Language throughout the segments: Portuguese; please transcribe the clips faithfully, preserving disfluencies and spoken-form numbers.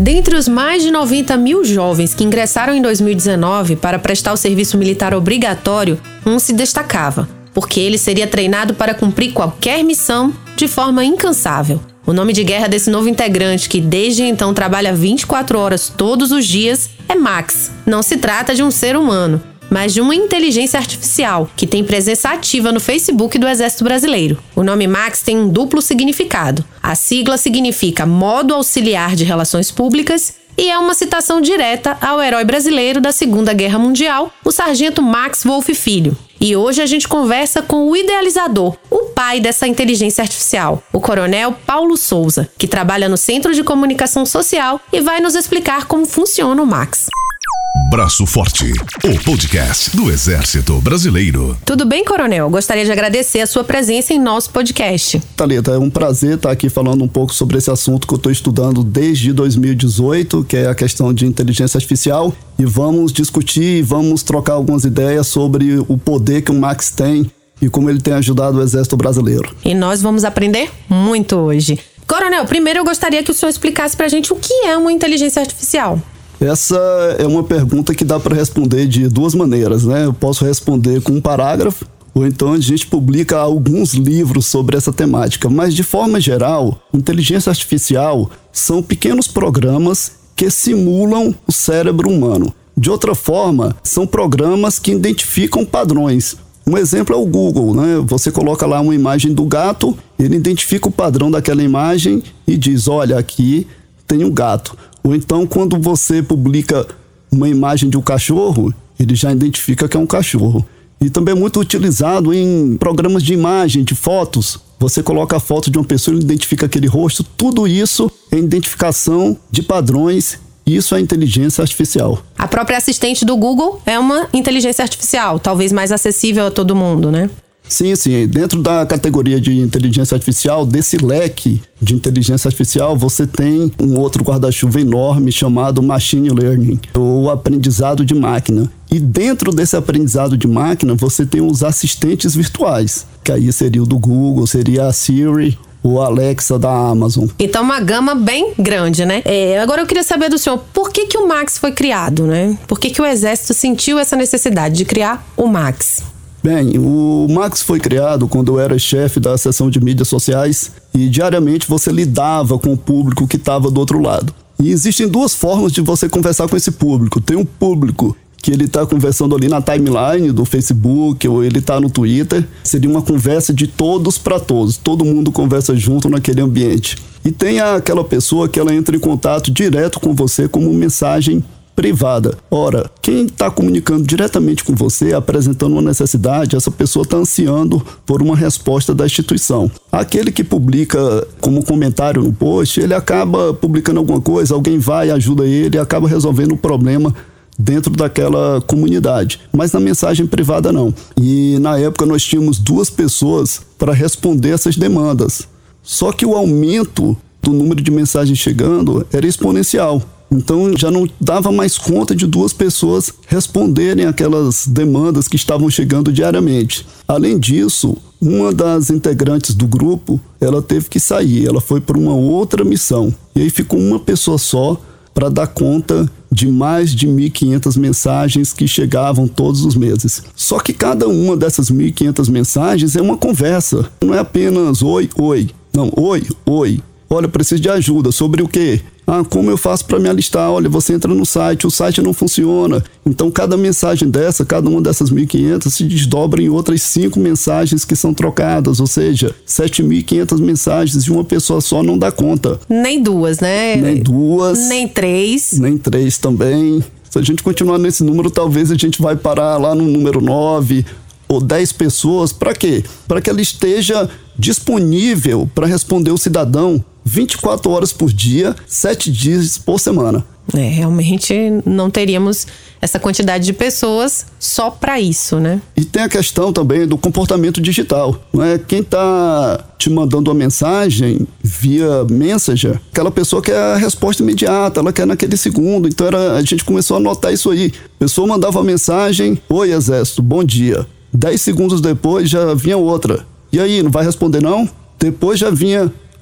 Dentre os mais de noventa mil jovens que ingressaram em dois mil e dezenove para prestar o serviço militar obrigatório, um se destacava, porque ele seria treinado para cumprir qualquer missão de forma incansável. O nome de guerra desse novo integrante, que desde então trabalha vinte e quatro horas todos os dias, é Max. Não se trata de um ser humano, mas de uma inteligência artificial, que tem presença ativa no Facebook do Exército Brasileiro. O nome Max tem um duplo significado. A sigla significa Modo Auxiliar de Relações Públicas e é uma citação direta ao herói brasileiro da Segunda Guerra Mundial, o sargento Max Wolff Filho. E hoje a gente conversa com o idealizador, o pai dessa inteligência artificial, o coronel Paulo Souza, que trabalha no Centro de Comunicação Social e vai nos explicar como funciona o Max. Braço Forte, o podcast do Exército Brasileiro. Tudo bem, coronel? Gostaria de agradecer a sua presença em nosso podcast. Thalita, é um prazer estar aqui falando um pouco sobre esse assunto que eu estou estudando desde dois mil e dezoito, que é a questão de inteligência artificial, e vamos discutir e vamos trocar algumas ideias sobre o poder que o Max tem e como ele tem ajudado o Exército Brasileiro. E nós vamos aprender muito hoje. Coronel, primeiro eu gostaria que o senhor explicasse pra gente o que é uma inteligência artificial. Essa é uma pergunta que dá para responder de duas maneiras, né? Eu posso responder com um parágrafo, ou então a gente publica alguns livros sobre essa temática. Mas, de forma geral, inteligência artificial são pequenos programas que simulam o cérebro humano. De outra forma, são programas que identificam padrões. Um exemplo é o Google, né? Você coloca lá uma imagem do gato, ele identifica o padrão daquela imagem e diz, olha, aqui tem um gato. Ou então, quando você publica uma imagem de um cachorro, ele já identifica que é um cachorro. E também é muito utilizado em programas de imagem, de fotos. Você coloca a foto de uma pessoa, ele identifica aquele rosto. Tudo isso é identificação de padrões. Isso é inteligência artificial. A própria assistente do Google é uma inteligência artificial, talvez mais acessível a todo mundo, né? Sim, sim. Dentro da categoria de inteligência artificial, desse leque de inteligência artificial, você tem um outro guarda-chuva enorme chamado Machine Learning, ou aprendizado de máquina. E dentro desse aprendizado de máquina, você tem os assistentes virtuais, que aí seria o do Google, seria a Siri, o Alexa da Amazon. Então, uma gama bem grande, né? É, agora eu queria saber do senhor, por que que o Max foi criado, né? Por que que o Exército sentiu essa necessidade de criar o Max? Bem, o Max foi criado quando eu era chefe da seção de mídias sociais e diariamente você lidava com o público que estava do outro lado. E existem duas formas de você conversar com esse público. Tem um público que ele está conversando ali na timeline do Facebook ou ele está no Twitter. Seria uma conversa de todos para todos. Todo mundo conversa junto naquele ambiente. E tem aquela pessoa que ela entra em contato direto com você como mensagem privada. Ora, quem está comunicando diretamente com você, apresentando uma necessidade, essa pessoa está ansiando por uma resposta da instituição. Aquele que publica como comentário no post, ele acaba publicando alguma coisa, alguém vai, ajuda ele e acaba resolvendo o problema dentro daquela comunidade. Mas na mensagem privada não. E na época nós tínhamos duas pessoas para responder essas demandas. Só que o aumento do número de mensagens chegando era exponencial. Então já não dava mais conta de duas pessoas responderem aquelas demandas que estavam chegando diariamente. Além disso, uma das integrantes do grupo, ela teve que sair, ela foi para uma outra missão. E aí ficou uma pessoa só para dar conta de mais de mil e quinhentas mensagens que chegavam todos os meses. Só que cada uma dessas mil e quinhentas mensagens é uma conversa. Não é apenas oi, oi. Não, oi, oi. Olha, preciso de ajuda. Sobre o quê? Ah, como eu faço para me alistar? Olha, você entra no site, o site não funciona. Então, cada mensagem dessa, cada uma dessas mil e quinhentas se desdobra em outras cinco mensagens que são trocadas. Ou seja, sete mil e quinhentas mensagens de uma pessoa só não dá conta. Nem duas, né? Nem duas. Nem três. Nem três também. Se a gente continuar nesse número, talvez a gente vai parar lá no número nove ou dez pessoas. Para quê? Para que ela esteja disponível para responder o cidadão vinte e quatro horas por dia, sete dias por semana. É, realmente não teríamos essa quantidade de pessoas só para isso, né? E tem a questão também do comportamento digital, não é? Quem está te mandando uma mensagem via Messenger, aquela pessoa quer a resposta imediata, ela quer naquele segundo. Então era, a gente começou a notar isso aí. A pessoa mandava uma mensagem: oi, Exército, bom dia. Dez segundos depois já vinha outra. E aí, não vai responder não? Depois já vinha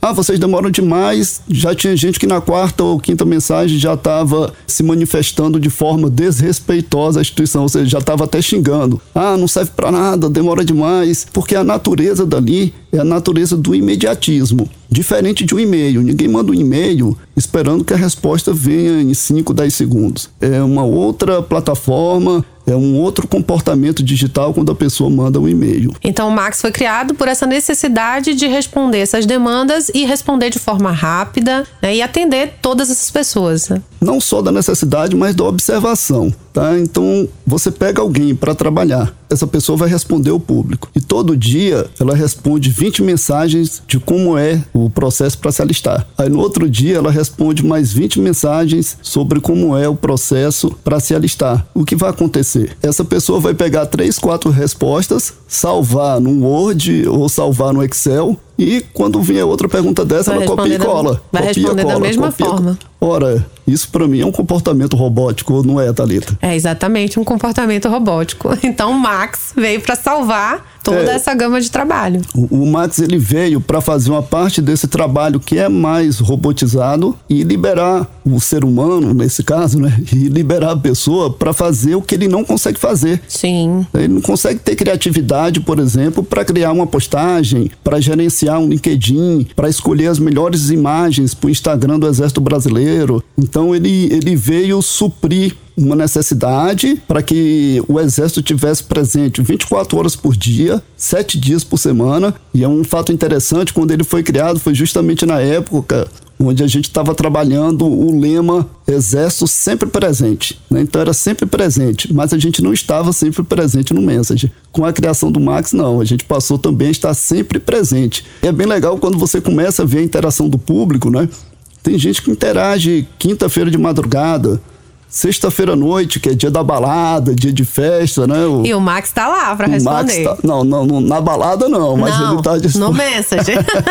Ah, vocês demoram demais. Já tinha gente que na quarta ou quinta mensagem já estava se manifestando de forma desrespeitosa à instituição, ou seja, já estava até xingando. Ah, não serve para nada, demora demais. Porque a natureza dali é a natureza do imediatismo. Diferente de um e-mail. Ninguém manda um e-mail esperando que a resposta venha em cinco, dez segundos. É uma outra plataforma, é um outro comportamento digital quando a pessoa manda um e-mail. Então o Max foi criado por essa necessidade de responder essas demandas e responder de forma rápida, né, e atender todas essas pessoas. Né? Não só da necessidade, mas da observação. Tá? Então você pega alguém para trabalhar, essa pessoa vai responder ao público. E todo dia ela responde vinte mensagens de como é o processo para se alistar. Aí no outro dia ela responde mais vinte mensagens sobre como é o processo para se alistar. O que vai acontecer? Essa pessoa vai pegar três, quatro respostas, salvar no Word ou salvar no Excel, e quando vier outra pergunta dessa, vai ela copia e cola. Vai copia, responder cola, da mesma copia, forma. Ora, isso para mim é um comportamento robótico, não é, Thalita? É exatamente um comportamento robótico. Então o Max veio para salvar toda é, essa gama de trabalho. O, o Max ele veio para fazer uma parte desse trabalho que é mais robotizado e liberar o ser humano, nesse caso, né? E liberar a pessoa para fazer o que ele não consegue fazer. Sim. Ele não consegue ter criatividade, por exemplo, para criar uma postagem, para gerenciar um LinkedIn, para escolher as melhores imagens para o Instagram do Exército Brasileiro. Então ele, ele veio suprir uma necessidade para que o Exército tivesse presente vinte e quatro horas por dia, sete dias por semana. E é um fato interessante, quando ele foi criado, foi justamente na época onde a gente estava trabalhando o lema Exército sempre presente, né? Então era sempre presente, mas a gente não estava sempre presente no Message. Com a criação do Max, não, a gente passou também a estar sempre presente. E é bem legal quando você começa a ver a interação do público, né? Tem gente que interage quinta-feira de madrugada, sexta-feira à noite, que é dia da balada, dia de festa, né? O, e o Max tá lá pra responder. Tá, não, não, não, na balada não, mas não, ele tá disposto. No Message.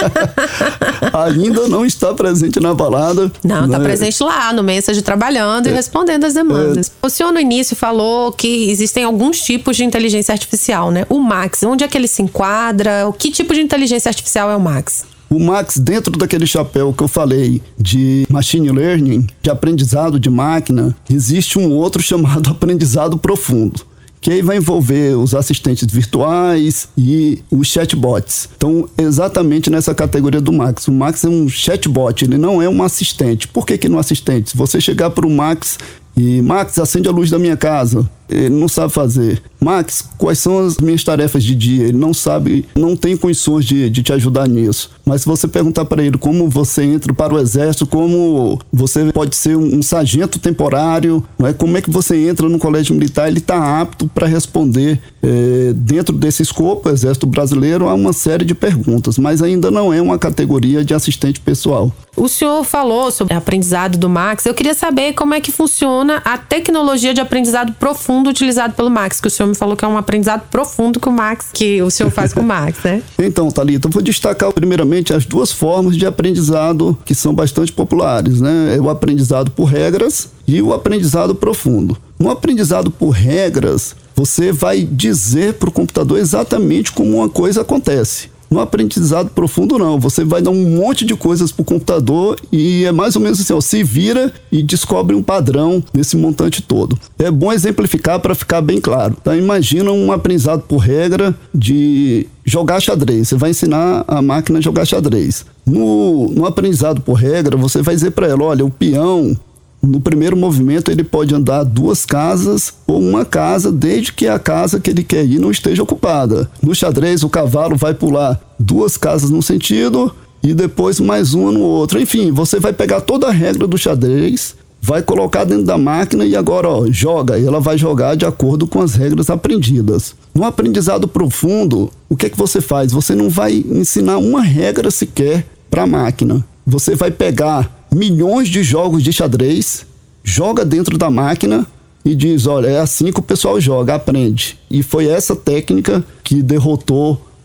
Ainda não está presente na balada. Não, né? Tá presente lá no Message, trabalhando é. e respondendo as demandas. É. O senhor no início falou que existem alguns tipos de inteligência artificial, né? O Max, onde é que ele se enquadra? O que tipo de inteligência artificial é o Max? O Max, dentro daquele chapéu que eu falei de machine learning, de aprendizado de máquina, existe um outro chamado aprendizado profundo, que aí vai envolver os assistentes virtuais e os chatbots. Então, exatamente nessa categoria do Max. O Max é um chatbot, ele não é um assistente. Por que que não é um assistente? Se você chegar para o Max e, Max, acende a luz da minha casa, ele não sabe fazer. Max, quais são as minhas tarefas de dia? Ele não sabe, não tem condições de, de te ajudar nisso. Mas se você perguntar para ele como você entra para o Exército, como você pode ser um, um sargento temporário, não é? Como é que você entra no colégio militar, ele está apto para responder. É, dentro desse escopo, o Exército Brasileiro, há uma série de perguntas, mas ainda não é uma categoria de assistente pessoal. O senhor falou sobre o aprendizado do Max. Eu queria saber como é que funciona a tecnologia de aprendizado profundo utilizado pelo Max, que o senhor me falou que é um aprendizado profundo que o Max, que o senhor faz com o Max, né? Então, Thalita, eu vou destacar primeiramente as duas formas de aprendizado que são bastante populares, né? É o aprendizado por regras e o aprendizado profundo. No aprendizado por regras, você vai dizer para o computador exatamente como uma coisa acontece. No aprendizado profundo, não. Você vai dar um monte de coisas pro computador e é mais ou menos assim, ó, se vira e descobre um padrão nesse montante todo. É bom exemplificar para ficar bem claro. Tá? Imagina um aprendizado por regra de jogar xadrez. Você vai ensinar a máquina a jogar xadrez. No, no aprendizado por regra, você vai dizer para ela, olha, o peão, no primeiro movimento, ele pode andar duas casas ou uma casa, desde que a casa que ele quer ir não esteja ocupada. No xadrez, o cavalo vai pular duas casas num sentido e depois mais uma no outro. Enfim, você vai pegar toda a regra do xadrez, vai colocar dentro da máquina e agora, ó, joga. E ela vai jogar de acordo com as regras aprendidas. No aprendizado profundo, o que é que você faz? Você não vai ensinar uma regra sequer para a máquina. Você vai pegar milhões de jogos de xadrez, joga dentro da máquina e diz, olha, é assim que o pessoal joga, aprende. E foi essa técnica que derrotou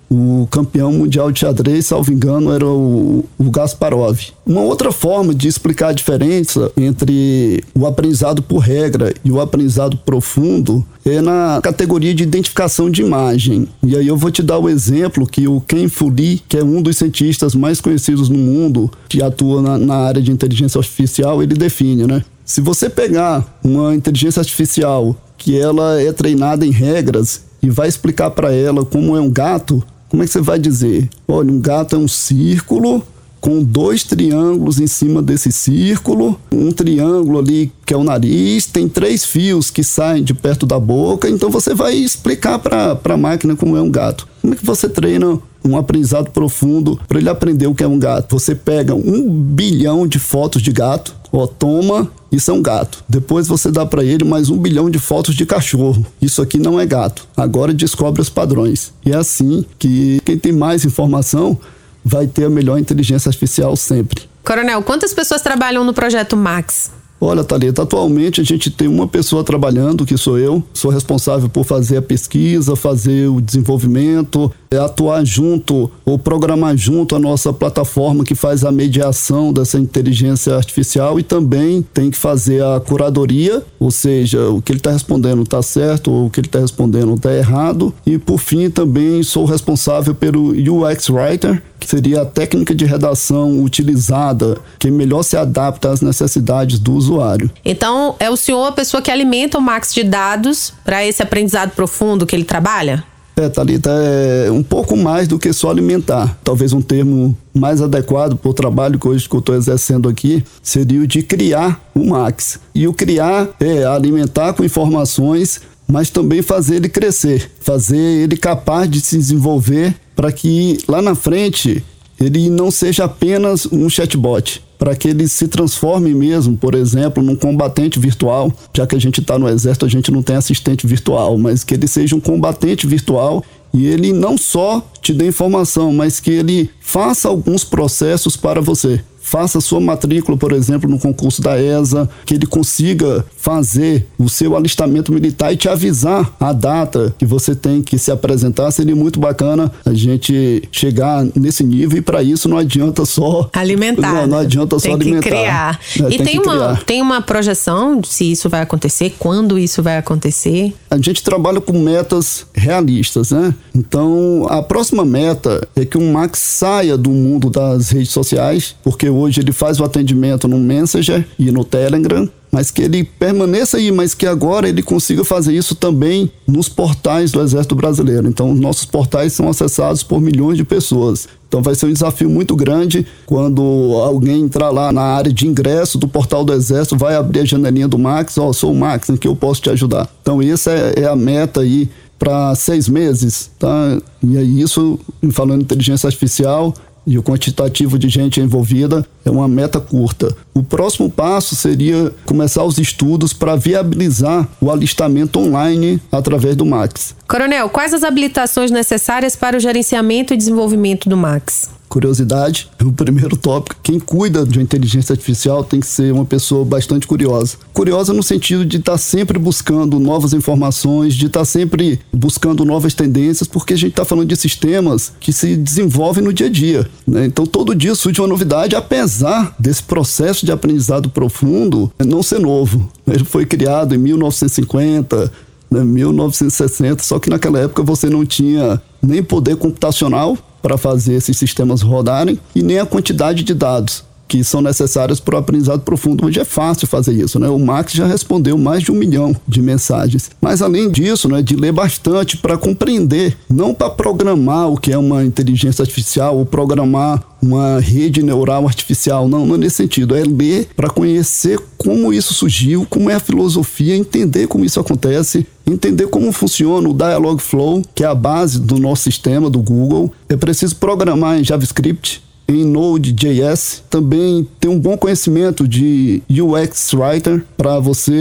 O campeão mundial de xadrez, salvo engano, era o, o Kasparov. Uma outra forma de explicar a diferença entre o aprendizado por regra e o aprendizado profundo é na categoria de identificação de imagem. E aí eu vou te dar o exemplo que o Ken-Fu Lee, que é um dos cientistas mais conhecidos no mundo, que atua na, na área de inteligência artificial, ele define, né? Se você pegar uma inteligência artificial que ela é treinada em regras e vai explicar para ela como é um gato, como é que você vai dizer? Olha, um gato é um círculo com dois triângulos em cima desse círculo, um triângulo ali que é o nariz, tem três fios que saem de perto da boca, então você vai explicar para a máquina como é um gato. Como é que você treina um aprendizado profundo para ele aprender o que é um gato? Você pega um bilhão de fotos de gato, ó, toma, isso é um gato. Depois você dá para ele mais um bilhão de fotos de cachorro. Isso aqui não é gato. Agora descobre os padrões. E é assim que quem tem mais informação vai ter a melhor inteligência artificial sempre. Coronel, quantas pessoas trabalham no projeto Max? Olha, Thalita, atualmente a gente tem uma pessoa trabalhando, que sou eu. Sou responsável por fazer a pesquisa, fazer o desenvolvimento, atuar junto ou programar junto a nossa plataforma que faz a mediação dessa inteligência artificial, e também tem que fazer a curadoria, ou seja, o que ele está respondendo está certo ou o que ele está respondendo está errado. E por fim também sou responsável pelo U X Writer, que seria a técnica de redação utilizada, que melhor se adapta às necessidades do usuário. Então, é o senhor a pessoa que alimenta o Max de dados para esse aprendizado profundo que ele trabalha? É, Thalita, é um pouco mais do que só alimentar. Talvez um termo mais adequado para o trabalho que hoje que eu estou exercendo aqui seria o de criar o Max. E o criar é alimentar com informações, mas também fazer ele crescer, fazer ele capaz de se desenvolver para que lá na frente ele não seja apenas um chatbot, para que ele se transforme mesmo, por exemplo, num combatente virtual. Já que a gente está no exército, a gente não tem assistente virtual, mas que ele seja um combatente virtual e ele não só te dê informação, mas que ele faça alguns processos para você. Faça sua matrícula, por exemplo, no concurso da E S A, que ele consiga fazer o seu alistamento militar e te avisar a data que você tem que se apresentar. Seria muito bacana a gente chegar nesse nível, e para isso não adianta só alimentar. Não, não adianta só tem alimentar. Que criar. É, e tem, tem, que uma, criar. tem uma projeção de se isso vai acontecer, quando isso vai acontecer? A gente trabalha com metas realistas, né? Então, a próxima meta é que o Max saia do mundo das redes sociais, porque hoje ele faz o atendimento no Messenger e no Telegram, mas que ele permaneça aí, mas que agora ele consiga fazer isso também nos portais do Exército Brasileiro. Então, nossos portais são acessados por milhões de pessoas. Então, vai ser um desafio muito grande quando alguém entrar lá na área de ingresso do portal do Exército, vai abrir a janelinha do Max, ó, oh, sou o Max, em que eu posso te ajudar. Então, essa é, é a meta aí para seis meses, tá? E aí isso, falando em inteligência artificial e o quantitativo de gente envolvida, é uma meta curta. O próximo passo seria começar os estudos para viabilizar o alistamento online através do Max. Coronel, quais as habilitações necessárias para o gerenciamento e desenvolvimento do Max? Curiosidade é o primeiro tópico. Quem cuida de uma inteligência artificial tem que ser uma pessoa bastante curiosa. Curiosa no sentido de estar sempre buscando novas informações, de estar sempre buscando novas tendências, porque a gente está falando de sistemas que se desenvolvem no dia a dia, né? Então, todo dia surge uma novidade, apesar desse processo de aprendizado profundo não ser novo. Ele foi criado em mil novecentos e cinquenta, né, mil novecentos e sessenta, só que naquela época você não tinha nem poder computacional para fazer esses sistemas rodarem e nem a quantidade de dados que são necessários para o aprendizado profundo. Hoje é fácil fazer isso, né? O Max já respondeu mais de um milhão de mensagens. Mas além disso, né, de ler bastante para compreender, não para programar o que é uma inteligência artificial ou programar uma rede neural artificial, não, não é nesse sentido. É ler para conhecer como isso surgiu, como é a filosofia, entender como isso acontece, entender como funciona o Dialogflow, que é a base do nosso sistema, do Google. É preciso programar em JavaScript, em Node.js, também ter um bom conhecimento de U X Writer para você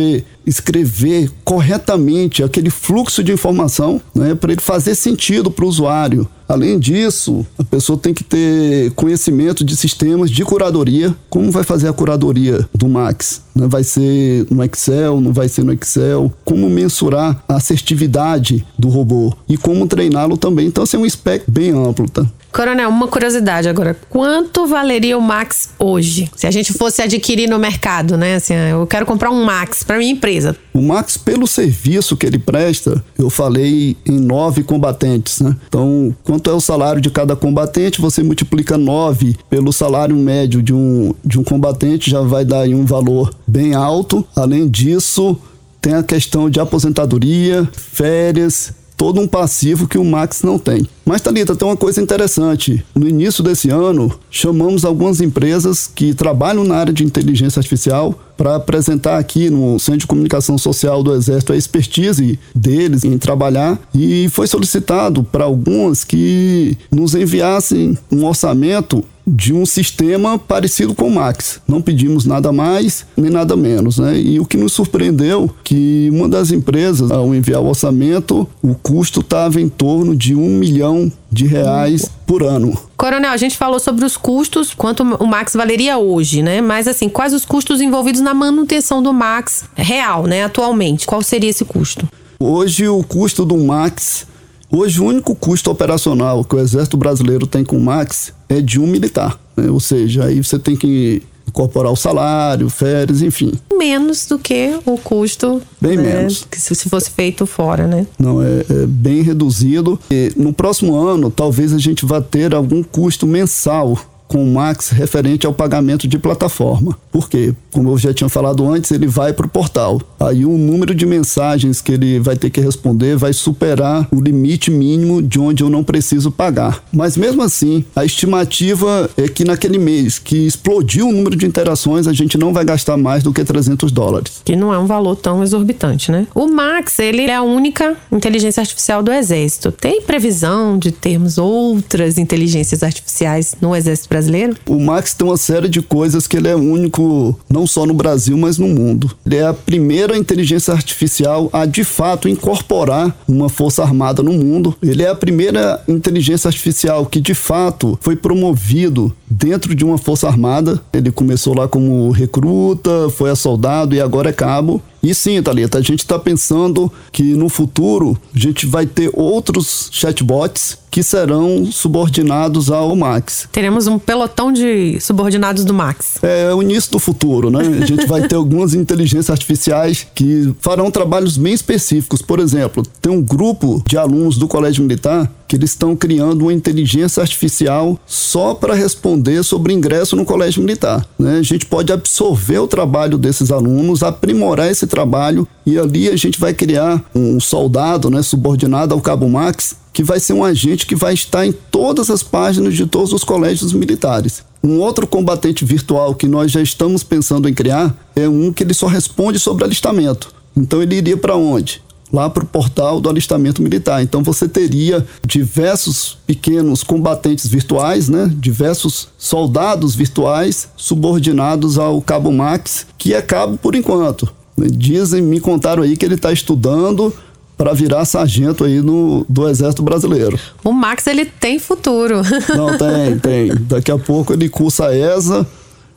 escrever corretamente aquele fluxo de informação, né, para ele fazer sentido para o usuário. Além disso, a pessoa tem que ter conhecimento de sistemas de curadoria. Como vai fazer a curadoria do Max? Vai ser no Excel, não vai ser no Excel? Como mensurar a assertividade do robô? E como treiná-lo também. Então, assim, é um espectro bem amplo, tá? Coronel, uma curiosidade agora. Quanto valeria o Max hoje? Se a gente fosse adquirir no mercado, né? Assim, eu quero comprar um Max para minha empresa. O Max, pelo serviço que ele presta, eu falei em nove combatentes, né? Então, quanto é o salário de cada combatente, você multiplica nove pelo salário médio de um, de um combatente, já vai dar aí um valor bem alto. Além disso, tem a questão de aposentadoria, férias, todo um passivo que o Max não tem. Mas, Thalita, tem uma coisa interessante. No início desse ano, chamamos algumas empresas que trabalham na área de inteligência artificial para apresentar aqui no Centro de Comunicação Social do Exército a expertise deles em trabalhar, e foi solicitado para algumas que nos enviassem um orçamento de um sistema parecido com o Max. Não pedimos nada mais nem nada menos, né? E o que nos surpreendeu, que uma das empresas, ao enviar o orçamento, o custo estava em torno de um milhão de reais por ano. Coronel, a gente falou sobre os custos, quanto o Max valeria hoje, né? Mas assim, quais os custos envolvidos na manutenção do Max real, né? Atualmente, qual seria esse custo? Hoje o custo do Max... Hoje, o único custo operacional que o Exército Brasileiro tem com o Max é de um militar, né? Ou seja, aí você tem que incorporar o salário, férias, enfim. Menos do que o custo... Bem né, menos. Que se fosse feito fora, né? Não, é, é bem reduzido. E no próximo ano, talvez a gente vá ter algum custo mensal com o Max referente ao pagamento de plataforma. Por quê? Como eu já tinha falado antes, ele vai para o portal. Aí o número de mensagens que ele vai ter que responder vai superar o limite mínimo de onde eu não preciso pagar. Mas mesmo assim, a estimativa é que naquele mês que explodiu o número de interações, a gente não vai gastar mais do que trezentos dólares. Que não é um valor tão exorbitante, né? O Max, ele é a única inteligência artificial do Exército. Tem previsão de termos outras inteligências artificiais no Exército brasileiro? O Max tem uma série de coisas que ele é único, não só no Brasil, mas no mundo. Ele é a primeira inteligência artificial a, de fato, incorporar uma força armada no mundo. Ele é a primeira inteligência artificial que, de fato, foi promovido dentro de uma força armada. Ele começou lá como recruta, foi a soldado e agora é cabo. E sim, Thalita, a gente está pensando que no futuro a gente vai ter outros chatbots que serão subordinados ao Max. Teremos um pelotão de subordinados do Max. É o início do futuro, né? A gente vai ter algumas inteligências artificiais que farão trabalhos bem específicos. Por exemplo, tem um grupo de alunos do Colégio Militar que eles estão criando uma inteligência artificial só para responder sobre ingresso no Colégio Militar, né? A gente pode absorver o trabalho desses alunos, aprimorar esse trabalho, e ali a gente vai criar um soldado, né, subordinado ao Cabo Max, que vai ser um agente que vai estar em todas as páginas de todos os colégios militares. Um outro combatente virtual que nós já estamos pensando em criar é um que ele só responde sobre alistamento. Então ele iria para onde? Lá para o portal do alistamento militar. Então você teria diversos pequenos combatentes virtuais, né? Diversos soldados virtuais subordinados ao Cabo Max, que é cabo por enquanto. Dizem, me contaram aí que ele está estudando para virar sargento aí no, do Exército Brasileiro. O Max, ele tem futuro. Não, tem, tem. Daqui a pouco ele cursa a E S A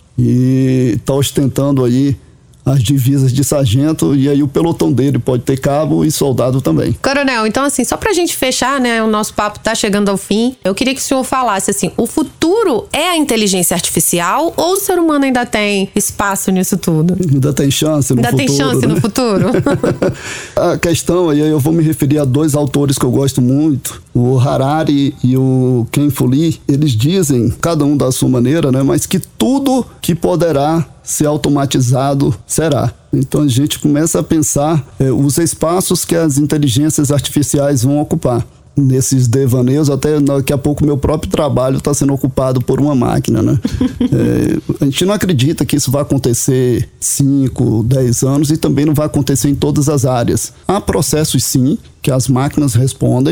e está ostentando aí as divisas de sargento, e aí o pelotão dele pode ter cabo e soldado também. Coronel, então assim, só pra gente fechar, né, o nosso papo tá chegando ao fim, eu queria que o senhor falasse assim, o futuro é a inteligência artificial ou o ser humano ainda tem espaço nisso tudo? Ainda tem chance no ainda futuro. Ainda tem chance, né, no futuro? A questão, aí eu vou me referir a dois autores que eu gosto muito, o Harari e o Ken Fu-Lee. Eles dizem, cada um da sua maneira, né, mas que tudo que poderá ser automatizado será. Então a gente começa a pensar é, os espaços que as inteligências artificiais vão ocupar. Nesses devaneios, até daqui a pouco meu próprio trabalho está sendo ocupado por uma máquina, né? É, a gente não acredita que isso vai acontecer cinco, dez anos, e também não vai acontecer em todas as áreas. Há processos sim, que as máquinas respondem,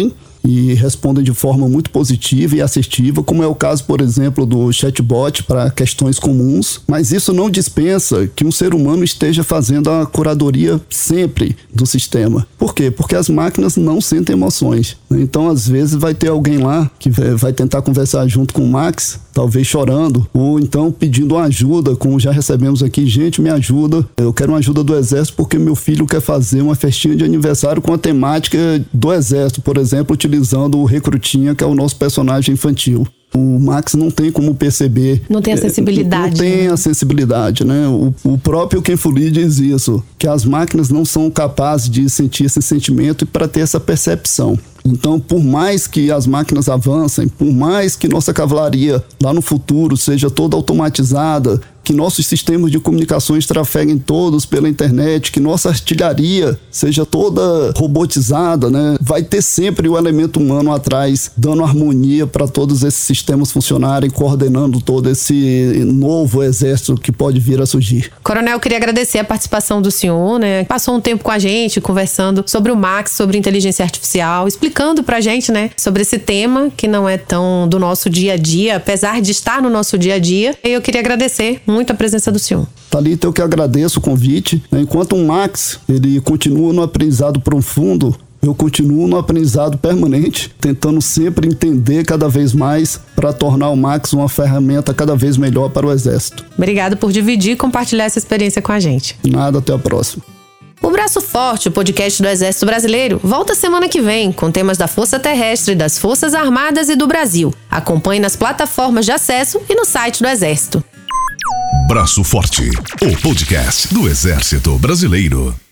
e respondem de forma muito positiva e assertiva, como é o caso, por exemplo, do chatbot para questões comuns, mas isso não dispensa que um ser humano esteja fazendo a curadoria sempre do sistema. Por quê? Porque as máquinas não sentem emoções. Então, às vezes, vai ter alguém lá que vai tentar conversar junto com o Max, talvez chorando, ou então pedindo uma ajuda, como já recebemos aqui, gente, me ajuda, eu quero uma ajuda do Exército porque meu filho quer fazer uma festinha de aniversário com a temática do Exército, por exemplo, utilizando o Recrutinha, que é o nosso personagem infantil. O Max não tem como perceber. Não tem a sensibilidade. Não tem né? a sensibilidade, né? O, o próprio Ken Follett diz isso, que as máquinas não são capazes de sentir esse sentimento e para ter essa percepção. Então, por mais que as máquinas avancem, por mais que nossa cavalaria lá no futuro seja toda automatizada, que nossos sistemas de comunicações trafeguem todos pela internet, que nossa artilharia seja toda robotizada, né? Vai ter sempre o elemento humano atrás, dando harmonia para todos esses sistemas funcionarem, coordenando todo esse novo exército que pode vir a surgir. Coronel, queria agradecer a participação do senhor, né? Passou um tempo com a gente, conversando sobre o Max, sobre inteligência artificial, explicando pra gente, né, sobre esse tema que não é tão do nosso dia a dia, apesar de estar no nosso dia a dia. E eu queria agradecer muito a presença do senhor. Thalita, eu que agradeço o convite. Enquanto o Max, ele continua no aprendizado profundo, eu continuo no aprendizado permanente, tentando sempre entender cada vez mais para tornar o Max uma ferramenta cada vez melhor para o Exército. Obrigado por dividir e compartilhar essa experiência com a gente. Nada, até a próxima. O Braço Forte, o podcast do Exército Brasileiro, volta semana que vem com temas da Força Terrestre, das Forças Armadas e do Brasil. Acompanhe nas plataformas de acesso e no site do Exército. Braço Forte, o podcast do Exército Brasileiro.